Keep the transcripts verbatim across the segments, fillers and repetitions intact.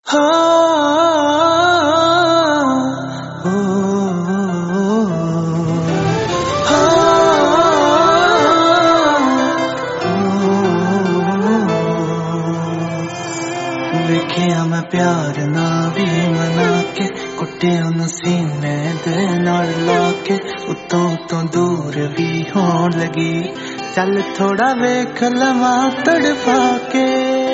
देखिया मैं प्यार ना भी मना के कुटिया न सीने दे नाल लाके उतों उतों दूर भी होण लगी। चल थोड़ा वेख लवा तड़पा के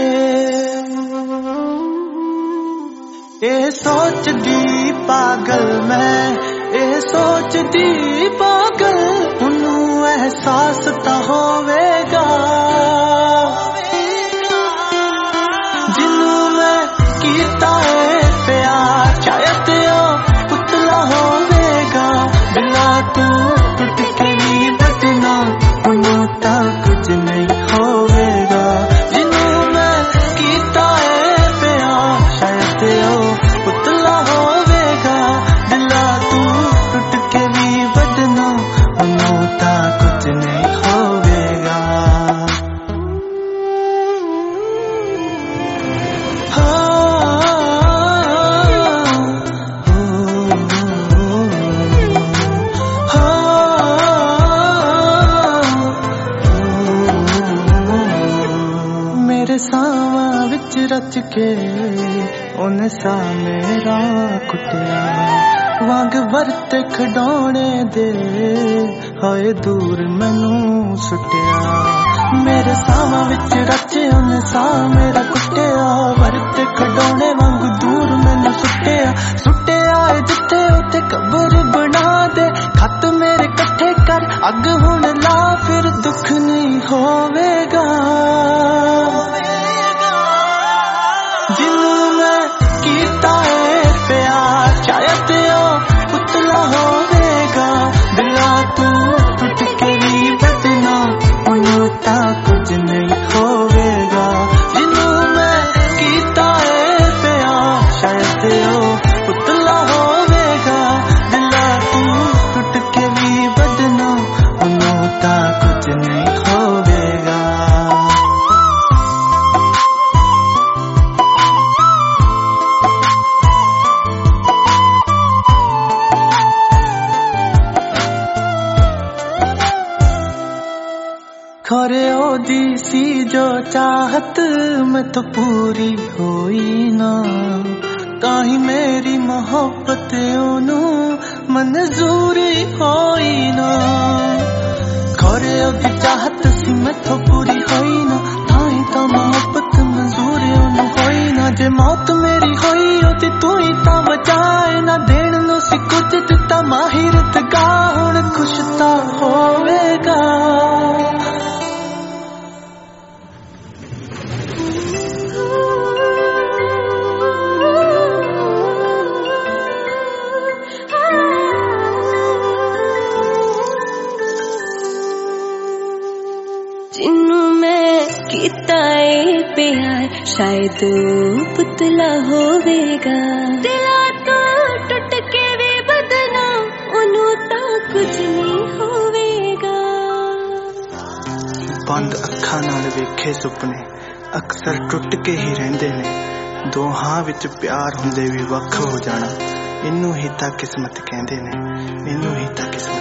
ए सोच दी पागल मैं ए सोच दी पागल उन्नू एहसास ता होवेगा जिन्नू मैं कीता है प्यार शायद ओ पुतला होवेगा बिना तू टूट के भी बदना उन्नू ता कुछ नहीं होवेगा जिन्नू मैं कीता है प्यार शायद ओ पुतला होवेगा बिना तू टूट के भी बदना उन्नू ता कुछ नहीं होवेगा। मेरे सावा विच रच के उन सा मेरा कुटिया वांग वरते खडौने दे हाय दूर मैनू सुटिया। मेरे सावा विच रच उन सा मेरा कुटिया वरते खडौने वांग दूर मैनू सुटिया। सुटिया जिथे उते कबर बना दे खत मेरे कट्ठे कर अग हुण ला फिर दुख नहीं होवेगा जिन्नू मैं कीता है प्यार शायद ओ पुतला होवेगा बिना तू टूट के भी बदना उन्नू ता कुछ नहीं होवेगा जिन्नू मैं कीता है प्यार शायद ओ पुतला होवेगा बिना तू टूट के भी बदना उन्नू ता कुछ नहीं होवेगा। खरे ओदी सी जो चाहत मैं तो पूरी होई ना ताही मेरी मोहब्बत ओनू मंजूरी होई ना। खरे ओदी चाहत सी मैं तो पूरी होई ना ताही तो मोहब्बत मंजूरी ओनू होई ना। जे मौत मेरी होई ओदी तू ही ता बचाए ना देण नू सी कुछ दिता माहिरत गा हुण खुश ता होवेगा। जिन्नू मैं कीता है प्यार शायद पुतला होवेगा दिला तो टूट के भी बदना उन्नू ता कुछ नहीं होवेगा। बंद अखां नाल वेखे सुपने अक्सर टुट के ही रहिंदे ने दोहां विच प्यार हुंदे भी वख हो जाना इनू ही तां किस्मत कहंदे ने इनू ही तां किस्मत।